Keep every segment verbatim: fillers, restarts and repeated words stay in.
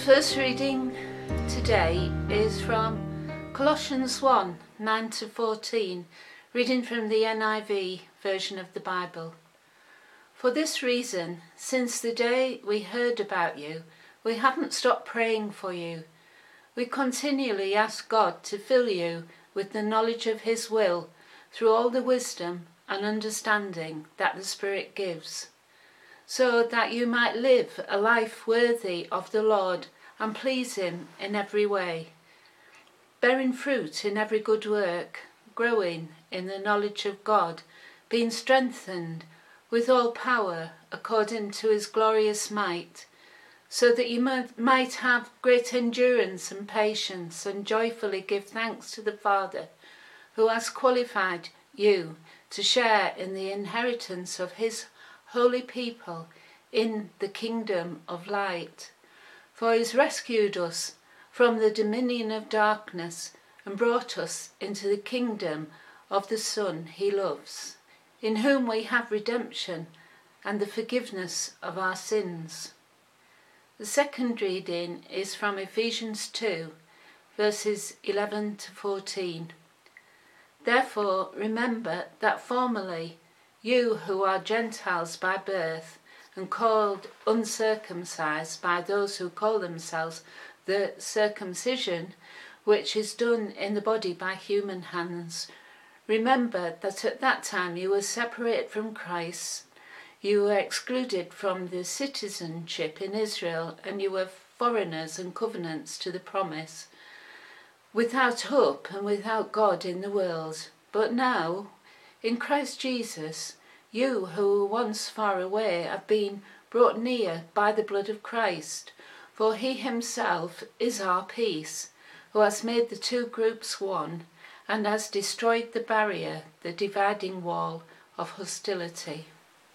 first reading today is from Colossians one, nine to fourteen, reading from the N I V version of the Bible. For this reason, since the day we heard about you, we haven't stopped praying for you. We continually ask God to fill you with the knowledge of His will through all the wisdom and understanding that the Spirit gives, so that you might live a life worthy of the Lord and please Him in every way, bearing fruit in every good work, growing in the knowledge of God, being strengthened with all power according to His glorious might, so that you might have great endurance and patience, and joyfully give thanks to the Father, who has qualified you to share in the inheritance of His holy people in the kingdom of light. For He has rescued us from the dominion of darkness and brought us into the kingdom of the Son He loves, in whom we have redemption and the forgiveness of our sins. The second reading is from Ephesians two, verses eleven to fourteen. Therefore remember that formerly you who are Gentiles by birth and called uncircumcised by those who call themselves the circumcision, which is done in the body by human hands, remember that at that time you were separated from Christ, you were excluded from the citizenship in Israel, and you were foreigners and covenants to the promise, without hope and without God in the world. But now, in Christ Jesus, you who were once far away have been brought near by the blood of Christ, for He Himself is our peace, who has made the two groups one, and has destroyed the barrier, the dividing wall of hostility.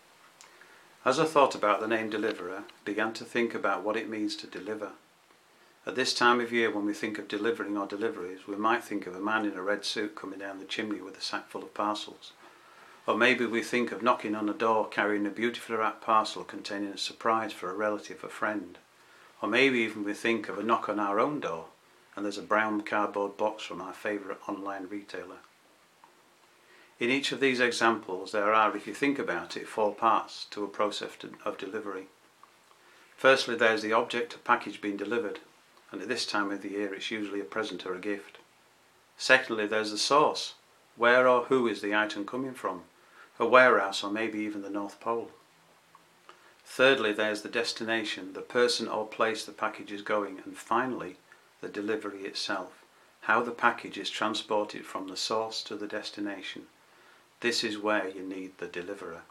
As I thought about the name Deliverer, I began to think about what it means to deliver. At this time of year, when we think of delivering or deliveries, we might think of a man in a red suit coming down the chimney with a sack full of parcels. Or maybe we think of knocking on a door carrying a beautifully wrapped parcel containing a surprise for a relative or friend. Or maybe even we think of a knock on our own door and there's a brown cardboard box from our favourite online retailer. In each of these examples there are, if you think about it, four parts to a process of delivery. Firstly, there's the object or package being delivered, and at this time of the year it's usually a present or a gift. Secondly, there's the source. Where or who is the item coming from? A warehouse or maybe even the North Pole. Thirdly, there's the destination, the person or place the package is going, and finally, the delivery itself, how the package is transported from the source to the destination. This is where you need the deliverer.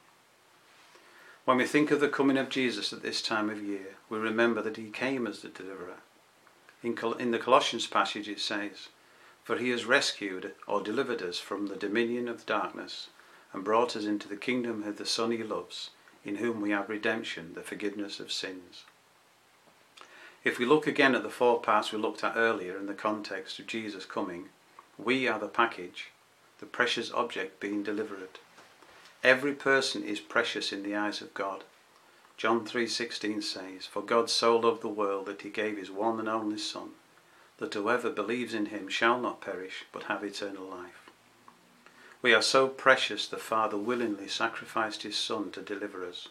When we think of the coming of Jesus at this time of year, we remember that He came as the deliverer. In, Col- in the Colossians passage it says, "For He has rescued or delivered us from the dominion of darkness and brought us into the kingdom of the Son He loves, in whom we have redemption, the forgiveness of sins." If we look again at the four parts we looked at earlier in the context of Jesus coming, we are the package, the precious object being delivered. Every person is precious in the eyes of God. John three sixteen says, "For God so loved the world that He gave His one and only Son, that whoever believes in Him shall not perish but have eternal life." We are so precious the Father willingly sacrificed His Son to deliver us.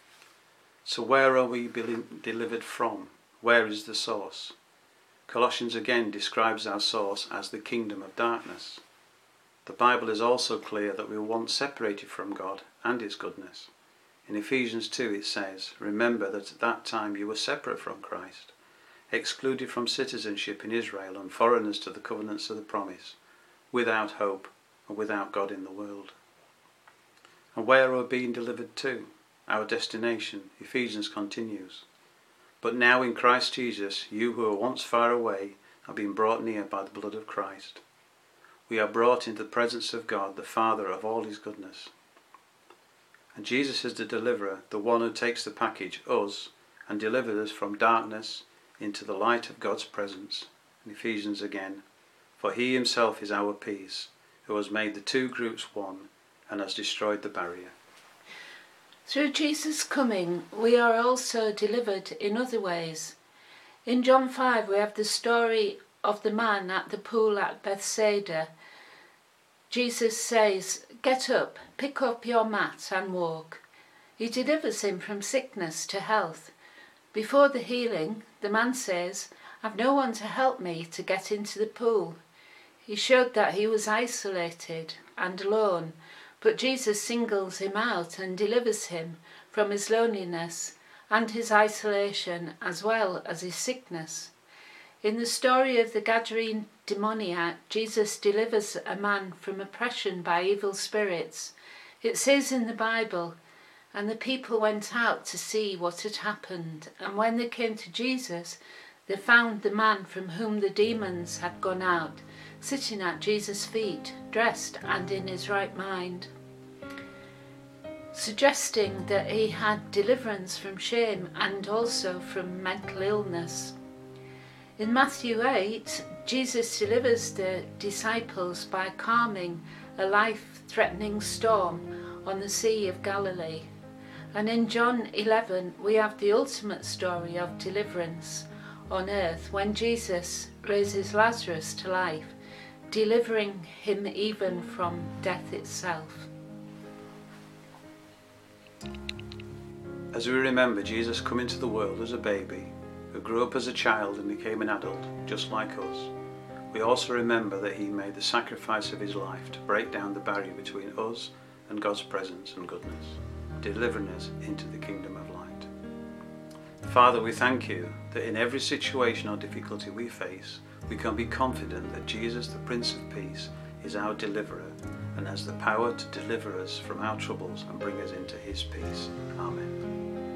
So where are we delivered from? Where is the source? Colossians again describes our source as the kingdom of darkness. The Bible is also clear that we were once separated from God and His goodness. In Ephesians two it says, "Remember that at that time you were separate from Christ, excluded from citizenship in Israel and foreigners to the covenants of the promise, without hope and without God in the world." And where are we being delivered to? Our destination. Ephesians continues, "But now in Christ Jesus, you who were once far away have been brought near by the blood of Christ." We are brought into the presence of God, the Father of all His goodness. And Jesus is the deliverer, the one who takes the package, us, and delivers us from darkness into the light of God's presence. In Ephesians again, "For He Himself is our peace, who has made the two groups one and has destroyed the barrier." Through Jesus' coming, we are also delivered in other ways. In John five we have the story of the man at the pool at Bethsaida. Jesus says, "Get up, pick up your mat and walk." He delivers him from sickness to health. Before the healing, the man says, "I've no one to help me to get into the pool." He showed that he was isolated and alone, but Jesus singles him out and delivers him from his loneliness and his isolation as well as his sickness. In the story of the Gadarene demoniac, Jesus delivers a man from oppression by evil spirits. It says in the Bible, "And the people went out to see what had happened, and when they came to Jesus, they found the man from whom the demons had gone out, sitting at Jesus' feet, dressed and in his right mind," suggesting that he had deliverance from shame and also from mental illness. In Matthew eight, Jesus delivers the disciples by calming a life-threatening storm on the Sea of Galilee. And in John eleven, we have the ultimate story of deliverance on earth when Jesus raises Lazarus to life, delivering him even from death itself. As we remember Jesus come into the world as a baby, who grew up as a child and became an adult, just like us, we also remember that he made the sacrifice of his life to break down the barrier between us and God's presence and goodness, delivering us into the kingdom of light. Father, we thank you that in every situation or difficulty we face, we can be confident that Jesus, the Prince of Peace, is our deliverer and has the power to deliver us from our troubles and bring us into his peace. Amen.